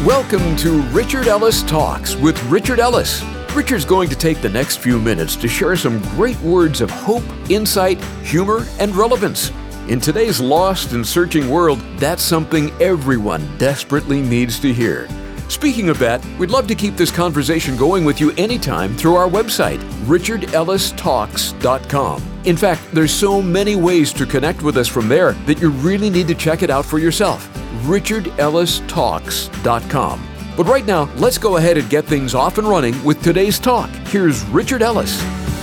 Welcome to Richard Ellis Talks with Richard Ellis. Richard's going to take the next few minutes to share some great words of hope, insight, humor, and relevance. In today's lost and searching world, that's something everyone desperately needs to hear. Speaking of that, we'd love to keep this conversation going with you anytime through our website, richardellistalks.com. In fact, there's so many ways to connect with us from there that you really need to check it out for yourself, richardellistalks.com. But right now, let's go ahead and get things off and running with today's talk. Here's Richard Ellis.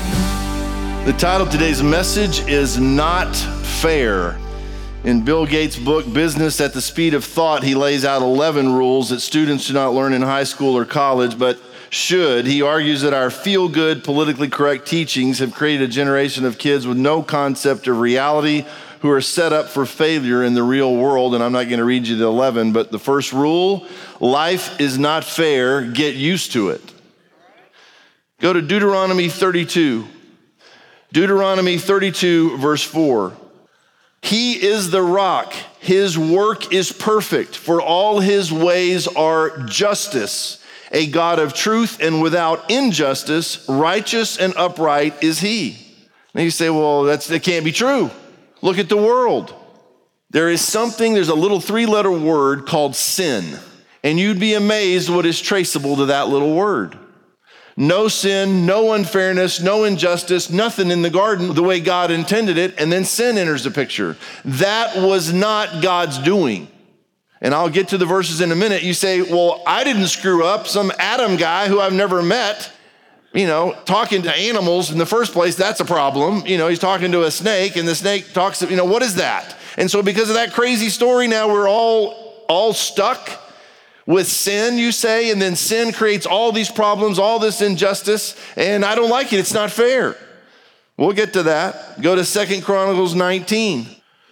The title of today's message is Not Fair. In Bill Gates' book, Business at the Speed of Thought, he lays out 11 rules that students do not learn in high school or college, but should. He argues that our feel-good, politically correct teachings have created a generation of kids with no concept of reality who are set up for failure in the real world. And I'm not going to read you the 11, but the first rule, life is not fair. Get used to it. Go to Deuteronomy 32. Deuteronomy 32, verse 4. He is the rock. His work is perfect, for all his ways are justice. A God of truth and without injustice, righteous and upright is he. And you say, well, that can't be true. Look at the world. There's a little 3-letter word called sin. And you'd be amazed what is traceable to that little word. No sin, no unfairness, no injustice, nothing in the garden the way God intended it, and then sin enters the picture. That was not God's doing. And I'll get to the verses in a minute. You say, well, I didn't screw up. Some Adam guy who I've never met, talking to animals in the first place, that's a problem. He's talking to a snake, and the snake talks, what is that? And so because of that crazy story, now we're all stuck with sin, you say, and then sin creates all these problems, all this injustice, and I don't like it. It's not fair. We'll get to that. Go to 2 Chronicles 19.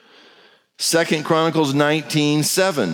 2 Chronicles 19:7.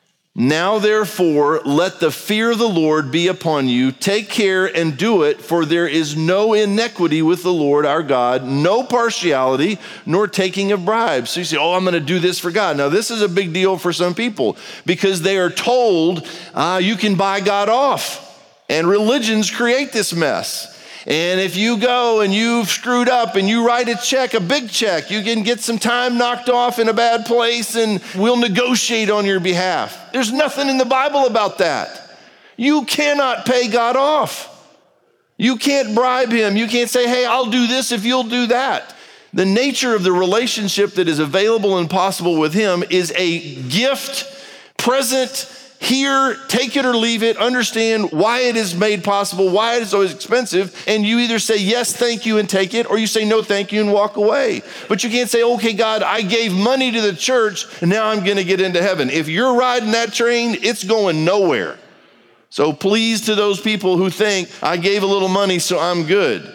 Now therefore, let the fear of the Lord be upon you. Take care and do it, for there is no iniquity with the Lord our God, no partiality, nor taking of bribes. So you say, I'm going to do this for God. Now this is a big deal for some people because they are told you can buy God off. And religions create this mess. And if you go and you've screwed up and you write a check, a big check, you can get some time knocked off in a bad place and we'll negotiate on your behalf. There's nothing in the Bible about that. You cannot pay God off. You can't bribe him. You can't say, hey, I'll do this if you'll do that. The nature of the relationship that is available and possible with him is a gift, present, here, take it or leave it, understand why it is made possible, why it is so expensive, and you either say yes, thank you, and take it, or you say no, thank you, and walk away. But you can't say, okay, God, I gave money to the church, and now I'm going to get into heaven. If you're riding that train, it's going nowhere. So please to those people who think, I gave a little money, so I'm good.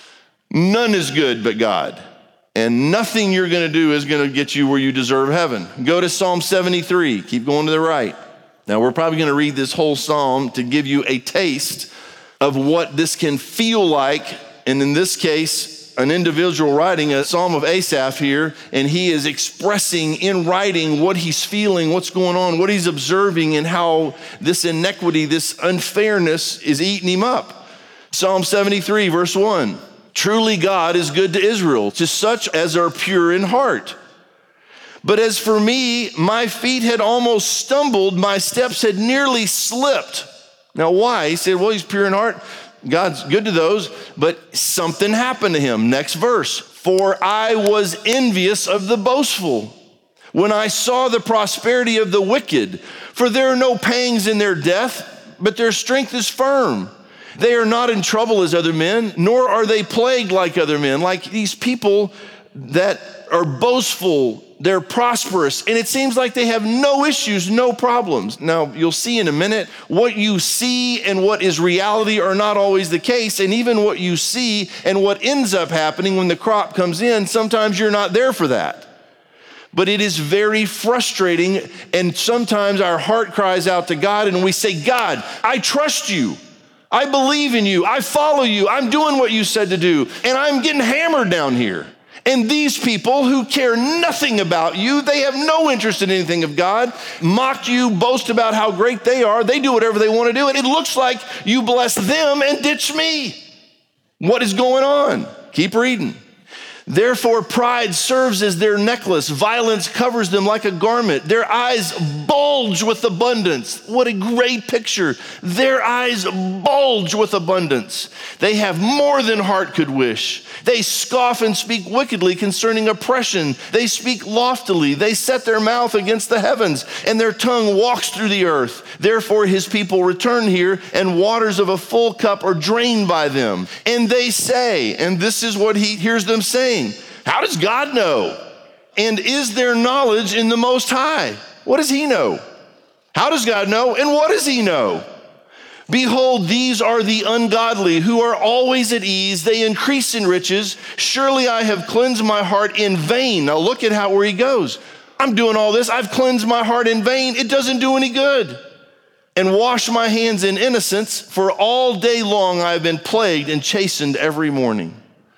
None is good but God. And nothing you're going to do is going to get you where you deserve heaven. Go to Psalm 73. Keep going to the right. Now, we're probably going to read this whole psalm to give you a taste of what this can feel like. And in this case, an individual writing a Psalm of Asaph here, and he is expressing in writing what he's feeling, what's going on, what he's observing, and how this inequity, this unfairness is eating him up. Psalm 73, verse 1. Truly God is good to Israel, to such as are pure in heart. But as for me, my feet had almost stumbled, my steps had nearly slipped. Now why? He said, well, he's pure in heart. God's good to those, but something happened to him. Next verse. For I was envious of the boastful when I saw the prosperity of the wicked. For there are no pangs in their death, but their strength is firm. They are not in trouble as other men, nor are they plagued like other men. Like these people that are boastful, they're prosperous, and it seems like they have no issues, no problems. Now, you'll see in a minute, what you see and what is reality are not always the case, and even what you see and what ends up happening when the crop comes in, sometimes you're not there for that. But it is very frustrating, and sometimes our heart cries out to God, and we say, God, I trust you. I believe in you. I follow you. I'm doing what you said to do, and I'm getting hammered down here. And these people who care nothing about you, they have no interest in anything of God, mock you, boast about how great they are. They do whatever they want to do. And it looks like you bless them and ditch me. What is going on? Keep reading. Therefore, pride serves as their necklace. Violence covers them like a garment. Their eyes bulge with abundance. What a great picture. Their eyes bulge with abundance. They have more than heart could wish. They scoff and speak wickedly concerning oppression. They speak loftily. They set their mouth against the heavens, and their tongue walks through the earth. Therefore, his people return here, and waters of a full cup are drained by them. And they say, and this is what he hears them saying, how does God know? And is there knowledge in the Most High? What does he know? How does God know? And what does he know? Behold, these are the ungodly who are always at ease. They increase in riches. Surely I have cleansed my heart in vain. Now look at where he goes. I'm doing all this. I've cleansed my heart in vain. It doesn't do any good. And wash my hands in innocence, for all day long I have been plagued and chastened every morning.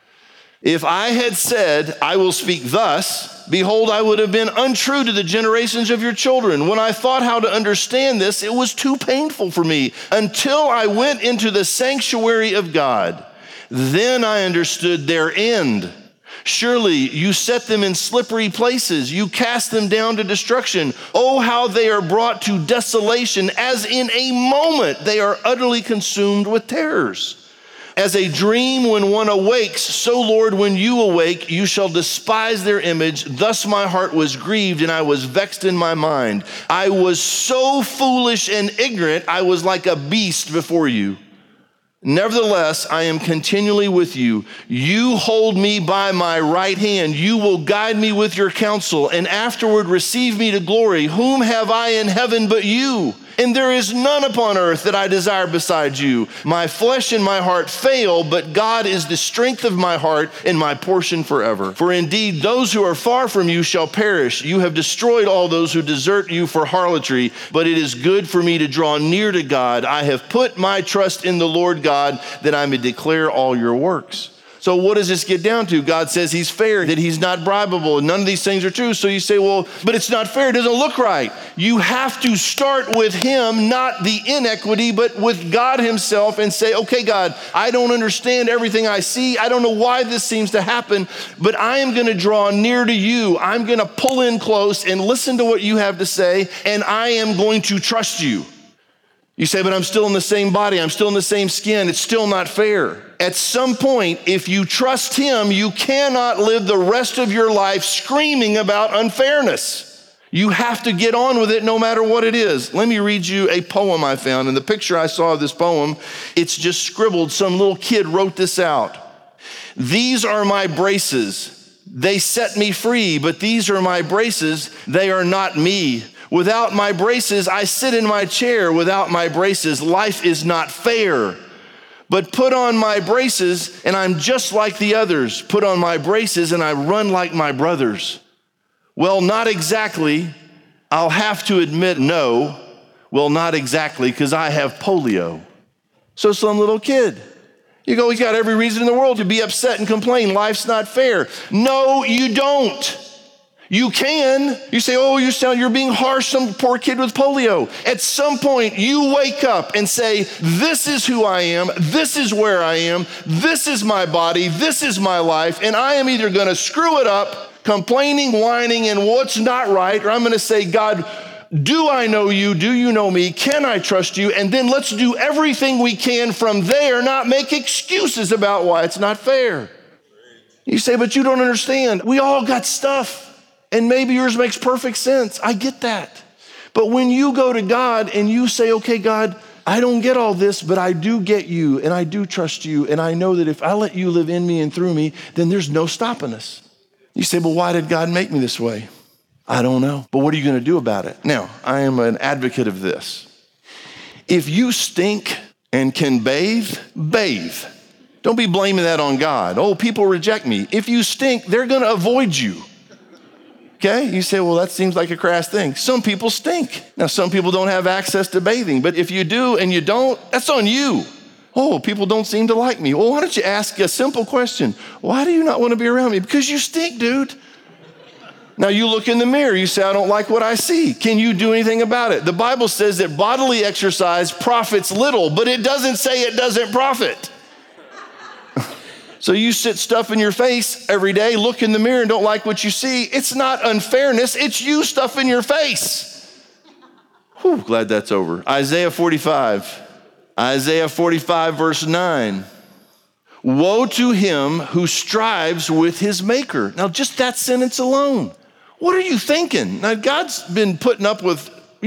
If I had said, I will speak thus, behold, I would have been untrue to the generations of your children. When I thought how to understand this, it was too painful for me until I went into the sanctuary of God. Then I understood their end. Surely you set them in slippery places. You cast them down to destruction. Oh, how they are brought to desolation. As in a moment, they are utterly consumed with terrors. As a dream when one awakes, so Lord, when you awake, you shall despise their image. Thus my heart was grieved and I was vexed in my mind. I was so foolish and ignorant, I was like a beast before you. Nevertheless, I am continually with you. You hold me by my right hand. You will guide me with your counsel, and afterward receive me to glory. Whom have I in heaven but you? And there is none upon earth that I desire besides you. My flesh and my heart fail, but God is the strength of my heart and my portion forever. For indeed, those who are far from you shall perish. You have destroyed all those who desert you for harlotry, but it is good for me to draw near to God. I have put my trust in the Lord God, that I may declare all your works. So what does this get down to? God says he's fair, that he's not bribable. None of these things are true. So you say, well, but it's not fair. It doesn't look right. You have to start with him, not the inequity, but with God himself, and say, okay, God, I don't understand everything I see. I don't know why this seems to happen, but I am going to draw near to you. I'm going to pull in close and listen to what you have to say, and I am going to trust you. You say, but I'm still in the same body. I'm still in the same skin. It's still not fair. At some point, if you trust him, you cannot live the rest of your life screaming about unfairness. You have to get on with it no matter what it is. Let me read you a poem I found. And the picture I saw of this poem, it's just scribbled. Some little kid wrote this out. These are my braces. They set me free, but these are my braces. They are not me. Without my braces, I sit in my chair. Without my braces, life is not fair. But put on my braces, and I'm just like the others. Put on my braces, and I run like my brothers. Well, not exactly. I'll have to admit no. Well, not exactly, because I have polio. So some little kid. You go, he's got every reason in the world to be upset and complain. Life's not fair. No, you don't. You can. You say, oh, you're being harsh, some poor kid with polio. At some point, you wake up and say, this is who I am. This is where I am. This is my body. This is my life. And I am either going to screw it up, complaining, whining, and what's not right, or I'm going to say, God, do I know you? Do you know me? Can I trust you? And then let's do everything we can from there, not make excuses about why it's not fair. You say, but you don't understand. We all got stuff. And maybe yours makes perfect sense. I get that. But when you go to God and you say, okay, God, I don't get all this, but I do get you and I do trust you. And I know that if I let you live in me and through me, then there's no stopping us. You say, well, why did God make me this way? I don't know. But what are you going to do about it? Now, I am an advocate of this. If you stink and can bathe, bathe. Don't be blaming that on God. Oh, people reject me. If you stink, they're going to avoid you. Okay, you say, well, that seems like a crass thing. Some people stink. Now, some people don't have access to bathing, but if you do and you don't, that's on you. Oh, people don't seem to like me. Well, why don't you ask a simple question? Why do you not want to be around me? Because you stink, dude. Now you look in the mirror, you say, I don't like what I see. Can you do anything about it? The Bible says that bodily exercise profits little, but it doesn't say it doesn't profit. So you sit stuff in your face every day, look in the mirror and don't like what you see. It's not unfairness, it's you stuff in your face. Whew, glad that's over. Isaiah 45 verse 9. Woe to him who strives with his maker. Now just that sentence alone. What are you thinking? Now God's been putting up with,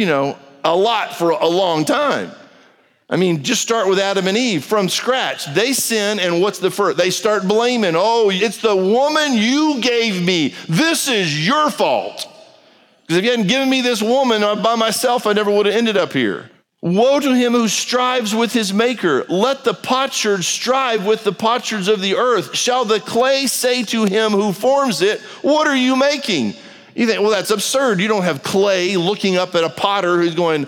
a lot for a long time. I mean, just start with Adam and Eve from scratch. They sin, and what's the first? They start blaming. Oh, it's the woman you gave me. This is your fault. Because if you hadn't given me this woman by myself, I never would have ended up here. Woe to him who strives with his maker. Let the potsherd strive with the potsherds of the earth. Shall the clay say to him who forms it, what are you making? You think, well, that's absurd. You don't have clay looking up at a potter who's going,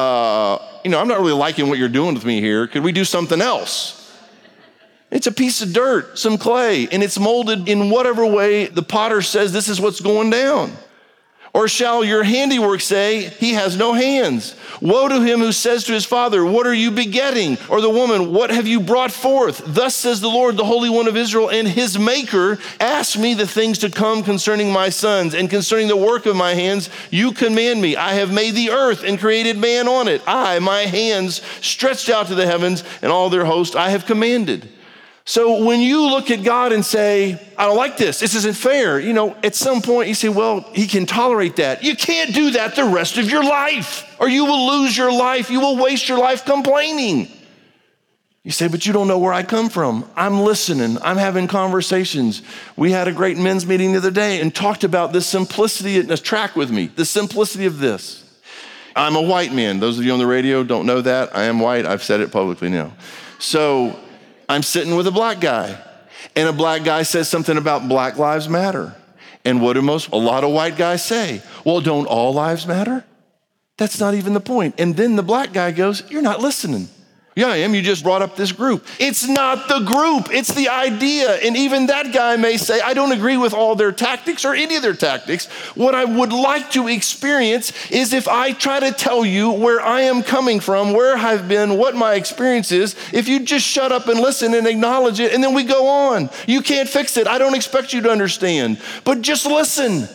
I'm not really liking what you're doing with me here. Could we do something else? It's a piece of dirt, some clay, and it's molded in whatever way the potter says this is what's going down. Or shall your handiwork say, he has no hands? Woe to him who says to his father, what are you begetting? Or the woman, what have you brought forth? Thus says the Lord, the Holy One of Israel, and his maker, ask me the things to come concerning my sons, and concerning the work of my hands, you command me. I have made the earth and created man on it. I, my hands stretched out to the heavens, and all their host I have commanded. So when you look at God and say, I don't like this isn't fair, at some point you say, well, he can tolerate that. You can't do that the rest of your life, or you will lose your life. You will waste your life complaining. You say, but you don't know where I come from. I'm listening. I'm having conversations. We had a great men's meeting the other day and talked about this simplicity. Track with me, the simplicity of this. I'm a white man. Those of you on the radio don't know that. I am white. I've said it publicly now. So I'm sitting with a black guy, and a black guy says something about Black Lives Matter. And what do a lot of white guys say? Well, don't all lives matter? That's not even the point. And then the black guy goes, you're not listening. Yeah, I am. You just brought up this group. It's not the group. It's the idea. And even that guy may say, I don't agree with all their tactics or any of their tactics. What I would like to experience is if I try to tell you where I am coming from, where I've been, what my experience is, if you just shut up and listen and acknowledge it, and then we go on. You can't fix it. I don't expect you to understand, but just listen.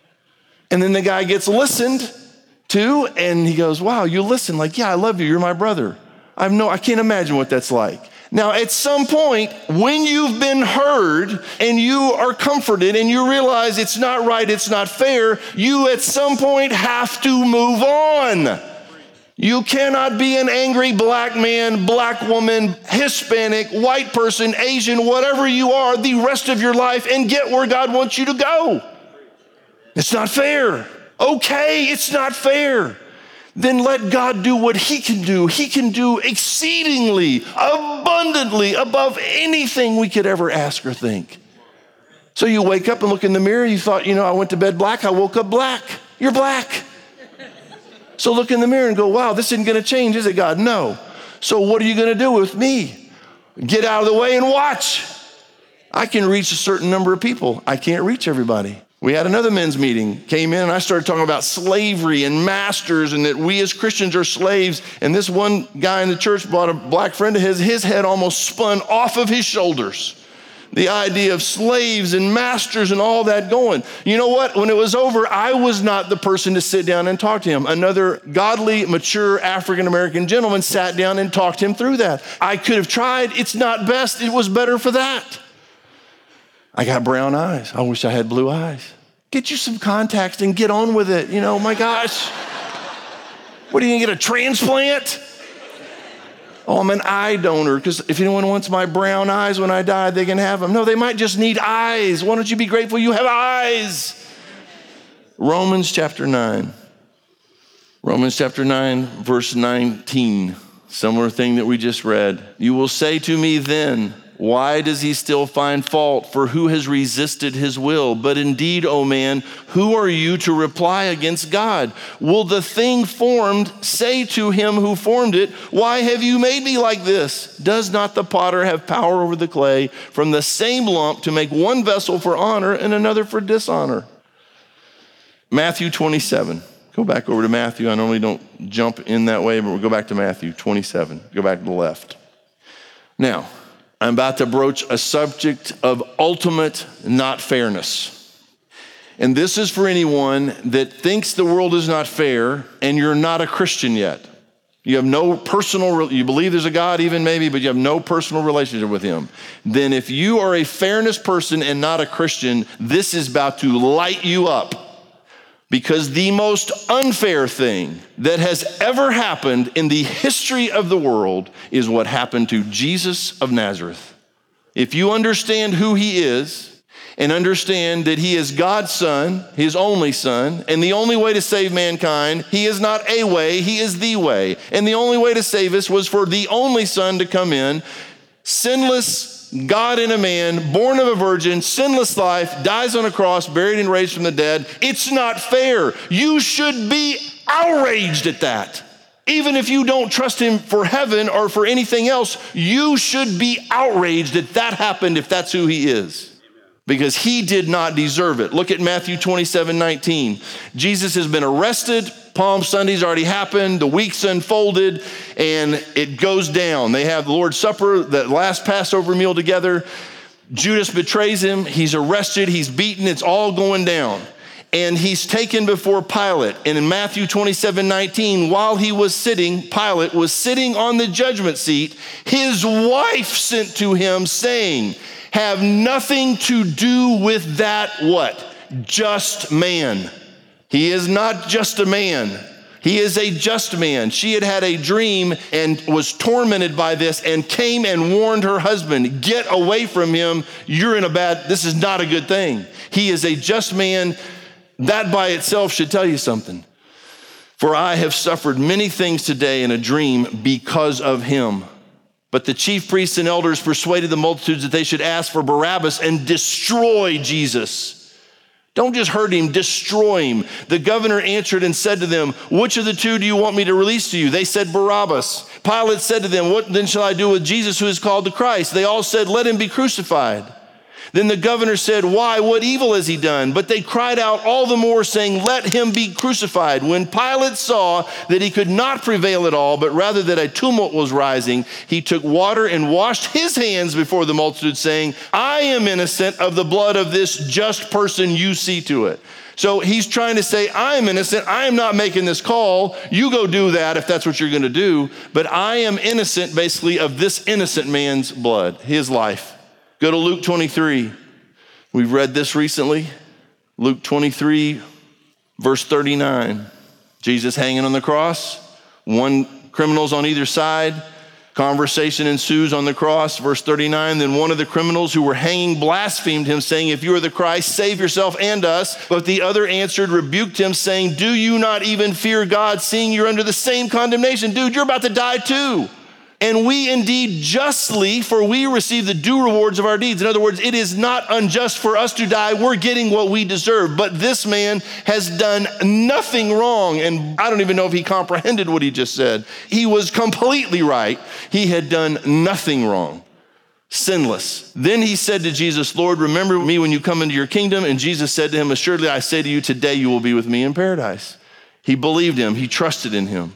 And then the guy gets listened to, and he goes, wow, you listen. Like, yeah, I love you. You're my brother. I can't imagine what that's like. Now, at some point, when you've been heard and you are comforted and you realize it's not right, it's not fair, you at some point have to move on. You cannot be an angry black man, black woman, Hispanic, white person, Asian, whatever you are, the rest of your life and get where God wants you to go. It's not fair. Okay, it's not fair. Then let God do what he can do. He can do exceedingly, abundantly, above anything we could ever ask or think. So you wake up and look in the mirror, you thought, I went to bed black, I woke up black. You're black. So look in the mirror and go, wow, this isn't gonna change, is it, God? No. So what are you gonna do with me? Get out of the way and watch. I can reach a certain number of people. I can't reach everybody. We had another men's meeting, came in, and I started talking about slavery and masters and that we as Christians are slaves. And this one guy in the church brought a black friend of his head almost spun off of his shoulders. The idea of slaves and masters and all that going. You know what? When it was over, I was not the person to sit down and talk to him. Another godly, mature African-American gentleman sat down and talked him through that. I could have tried. It's not best. It was better for that. I got brown eyes. I wish I had blue eyes. Get you some contacts and get on with it. My gosh. What, are you gonna get a transplant? Oh, I'm an eye donor, because if anyone wants my brown eyes when I die, they can have them. No, they might just need eyes. Why don't you be grateful you have eyes? Romans chapter 9. Romans chapter 9, verse 19. Similar thing that we just read. You will say to me then, Why does he still find fault? For who has resisted his will? But indeed, O man, who are you to reply against God? Will the thing formed say to him who formed it, why have you made me like this? Does not the potter have power over the clay from the same lump to make one vessel for honor and another for dishonor? Matthew 27. Go back over to Matthew. I normally don't jump in that way, but we'll go back to Matthew 27. Go back to the left. Now, I'm about to broach a subject of ultimate not fairness. And this is for anyone that thinks the world is not fair and you're not a Christian yet. You have no personal, you believe there's a God even maybe, but you have no personal relationship with him. Then if you are a fairness person and not a Christian, this is about to light you up. Because the most unfair thing that has ever happened in the history of the world is what happened to Jesus of Nazareth. If you understand who he is and understand that he is God's son, his only son, and the only way to save mankind, he is not a way, he is the way. And the only way to save us was for the only son to come in, sinless God in a man, born of a virgin, sinless life, dies on a cross, buried and raised from the dead. It's not fair. You should be outraged at that. Even if you don't trust him for heaven or for anything else, you should be outraged that that happened if that's who he is. Because he did not deserve it. Look at Matthew 27:19. Jesus has been arrested. Palm Sunday's already happened. The week's unfolded and it goes down. They have the Lord's Supper, the last Passover meal together. Judas betrays him. He's arrested. He's beaten. It's all going down. And he's taken before Pilate. And in Matthew 27:19, while he was sitting, Pilate was sitting on the judgment seat. His wife sent to him saying, have nothing to do with that what? Just man. He is not just a man. He is a just man. She had had a dream and was tormented by this and came and warned her husband, get away from him. This is not a good thing. He is a just man. That by itself should tell you something. For I have suffered many things today in a dream because of him. But the chief priests and elders persuaded the multitudes that they should ask for Barabbas and destroy Jesus. Don't just hurt him, destroy him. The governor answered and said to them, which of the two do you want me to release to you? They said Barabbas. Pilate said to them, what then shall I do with Jesus who is called the Christ? They all said, let him be crucified. Then the governor said, why, what evil has he done? But they cried out all the more, saying, let him be crucified. When Pilate saw that he could not prevail at all, but rather that a tumult was rising, he took water and washed his hands before the multitude, saying, I am innocent of the blood of this just person, you see to it. So he's trying to say, I am innocent. I am not making this call. You go do that if that's what you're going to do. But I am innocent, basically, of this innocent man's blood, his life. Go to Luke 23. We've read this recently. Luke 23, verse 39. Jesus hanging on the cross. One criminals on either side. Conversation ensues on the cross. Verse 39, then one of the criminals who were hanging blasphemed him, saying, if you are the Christ, save yourself and us. But the other answered, rebuked him, saying, do you not even fear God, seeing you're under the same condemnation? Dude, you're about to die too. And we indeed justly, for we receive the due rewards of our deeds. In other words, it is not unjust for us to die. We're getting what we deserve. But this man has done nothing wrong. And I don't even know if he comprehended what he just said. He was completely right. He had done nothing wrong. Sinless. Then he said to Jesus, Lord, remember me when you come into your kingdom. And Jesus said to him, assuredly, I say to you, today you will be with me in paradise. He believed him. He trusted in him.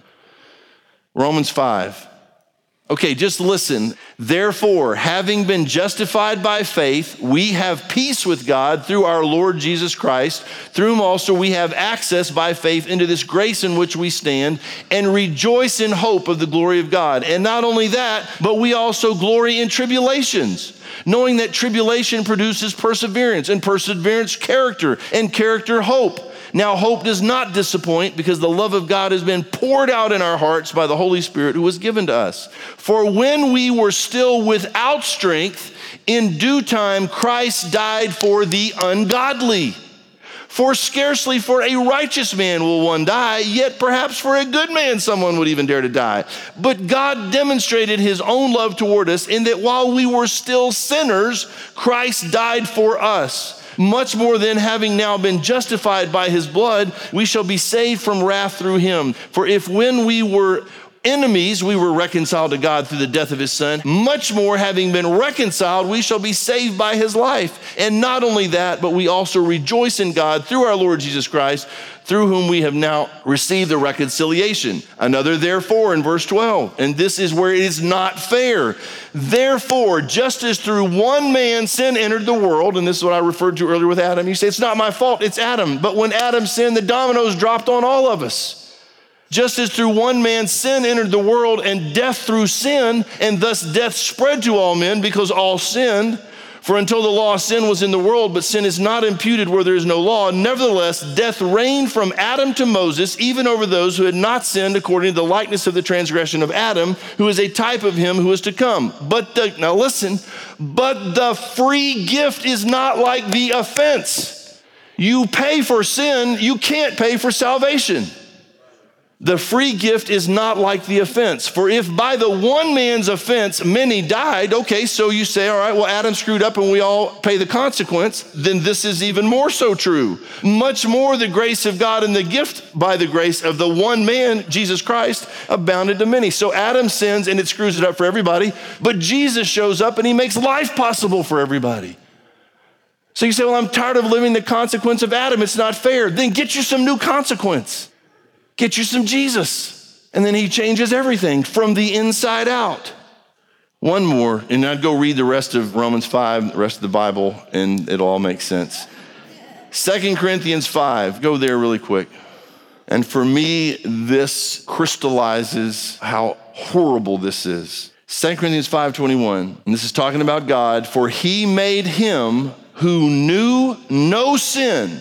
Romans 5. Okay, just listen. Therefore, having been justified by faith, we have peace with God through our Lord Jesus Christ, through whom also we have access by faith into this grace in which we stand and rejoice in hope of the glory of God. And not only that, but we also glory in tribulations, knowing that tribulation produces perseverance, and perseverance character, and character hope. Now, hope does not disappoint because the love of God has been poured out in our hearts by the Holy Spirit who was given to us. For when we were still without strength, in due time Christ died for the ungodly. For scarcely for a righteous man will one die, yet perhaps for a good man someone would even dare to die. But God demonstrated his own love toward us in that while we were still sinners, Christ died for us. Much more than having now been justified by his blood, we shall be saved from wrath through him. For if when we were enemies, we were reconciled to God through the death of his son, much more having been reconciled, we shall be saved by his life. And not only that, but we also rejoice in God through our Lord Jesus Christ, through whom we have now received the reconciliation. Another therefore in verse 12, and this is where it is not fair. Therefore, just as through one man sin entered the world, and this is what I referred to earlier with Adam, you say, it's not my fault, it's Adam. But when Adam sinned, the dominoes dropped on all of us. Just as through one man sin entered the world, and death through sin, and thus death spread to all men because all sinned. For until the law, sin was in the world, but sin is not imputed where there is no law. Nevertheless, death reigned from Adam to Moses, even over those who had not sinned according to the likeness of the transgression of Adam, who is a type of him who is to come. But the free gift is not like the offense. You pay for sin, you can't pay for salvation. The free gift is not like the offense. For if by the one man's offense many died, okay, so you say, all right, well, Adam screwed up and we all pay the consequence, then this is even more so true. Much more the grace of God and the gift by the grace of the one man, Jesus Christ, abounded to many. So Adam sins and it screws it up for everybody, but Jesus shows up and he makes life possible for everybody. So you say, well, I'm tired of living the consequence of Adam. It's not fair. Then get you some new consequence. Get you some Jesus. And then he changes everything from the inside out. One more, and I'd go read the rest of Romans 5, the rest of the Bible, and it all makes sense. 2 Corinthians 5, go there really quick. And for me, this crystallizes how horrible this is. 2 Corinthians 5:21, and this is talking about God. For he made him who knew no sin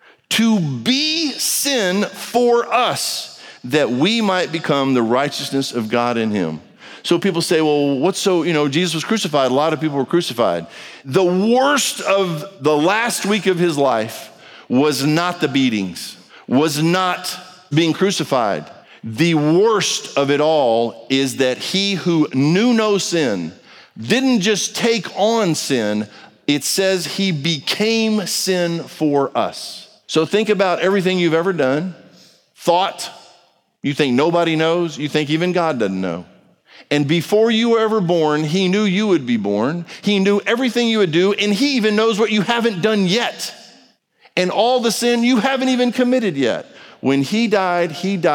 to be sin for us, that we might become the righteousness of God in him. So people say, well, Jesus was crucified. A lot of people were crucified. The worst of the last week of his life was not the beatings, was not being crucified. The worst of it all is that he who knew no sin didn't just take on sin. It says he became sin for us. So think about everything you've ever done, thought, you think nobody knows, you think even God doesn't know. And before you were ever born, he knew you would be born. He knew everything you would do, and he even knows what you haven't done yet. And all the sin you haven't even committed yet. When he died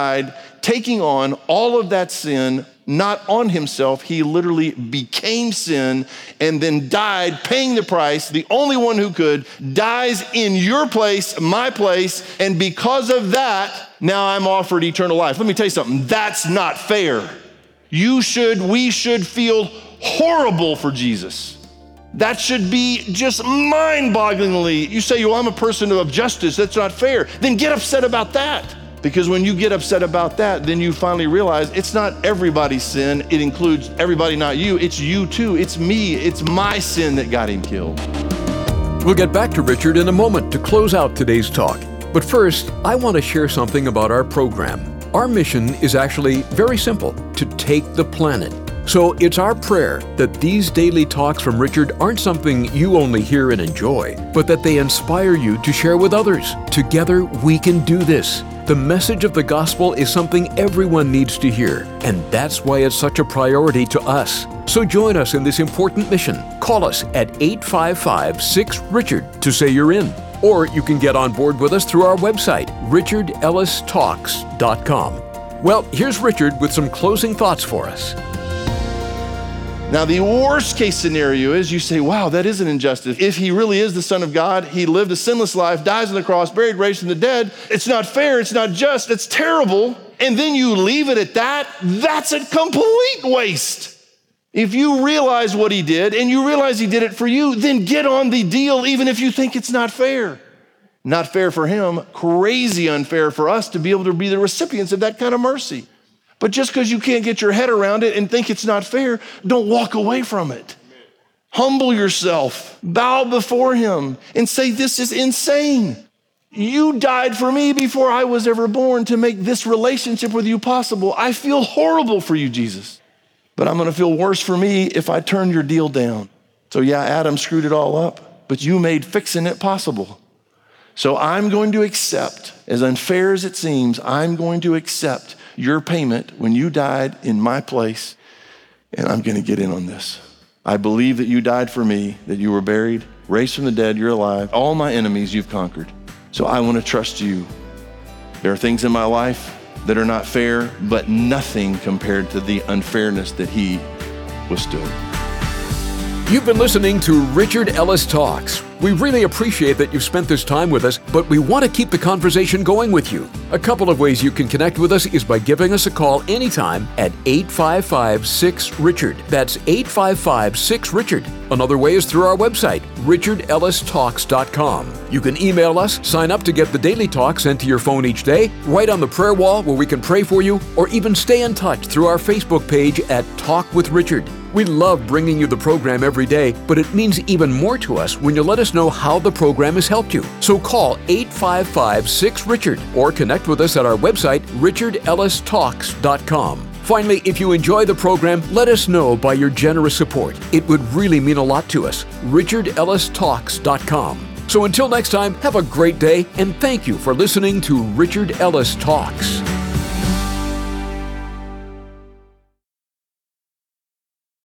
taking on all of that sin, not on himself. He literally became sin and then died paying the price. The only one who could dies in your place, my place. And because of that, now I'm offered eternal life. Let me tell you something. That's not fair. We should feel horrible for Jesus. That should be just mind-bogglingly. You say, well, I'm a person of justice. That's not fair. Then get upset about that. Because when you get upset about that, then you finally realize it's not everybody's sin. It includes everybody, not you. It's you too. It's me. It's my sin that got him killed. We'll get back to Richard in a moment to close out today's talk. But first, I want to share something about our program. Our mission is actually very simple, to take the planet. So it's our prayer that these daily talks from Richard aren't something you only hear and enjoy, but that they inspire you to share with others. Together, we can do this. The message of the gospel is something everyone needs to hear, and that's why it's such a priority to us. So join us in this important mission. Call us at 855-6-RICHARD to say you're in. Or you can get on board with us through our website, richardellistalks.com. Well, here's Richard with some closing thoughts for us. Now, the worst case scenario is you say, wow, that is an injustice. If he really is the Son of God, he lived a sinless life, dies on the cross, buried, raised from the dead. It's not fair. It's not just. It's terrible. And then you leave it at that. That's a complete waste. If you realize what he did and you realize he did it for you, then get on the deal, even if you think it's not fair. Not fair for him, crazy unfair for us to be able to be the recipients of that kind of mercy. But just because you can't get your head around it and think it's not fair, don't walk away from it. Humble yourself, bow before him, and say, this is insane. You died for me before I was ever born to make this relationship with you possible. I feel horrible for you, Jesus. But I'm going to feel worse for me if I turn your deal down. So yeah, Adam screwed it all up, but you made fixing it possible. So I'm going to accept, as unfair as it seems, I'm going to accept your payment when you died in my place, and I'm going to get in on this. I believe that you died for me, that you were buried, raised from the dead, you're alive. All my enemies you've conquered. So I want to trust you. There are things in my life that are not fair, but nothing compared to the unfairness that he withstood. You've been listening to Richard Ellis Talks. We really appreciate that you've spent this time with us, but we want to keep the conversation going with you. A couple of ways you can connect with us is by giving us a call anytime at 855-6-RICHARD. That's 855-6-RICHARD. Another way is through our website, richardellistalks.com. You can email us, sign up to get the daily talk sent to your phone each day, write on the prayer wall where we can pray for you, or even stay in touch through our Facebook page at Talk with Richard. We love bringing you the program every day, but it means even more to us when you let us know how the program has helped you. So call 855-6-RICHARD or connect with us at our website, richardellistalks.com. Finally, if you enjoy the program, let us know by your generous support. It would really mean a lot to us. richardellistalks.com. So until next time, have a great day, and thank you for listening to Richard Ellis Talks.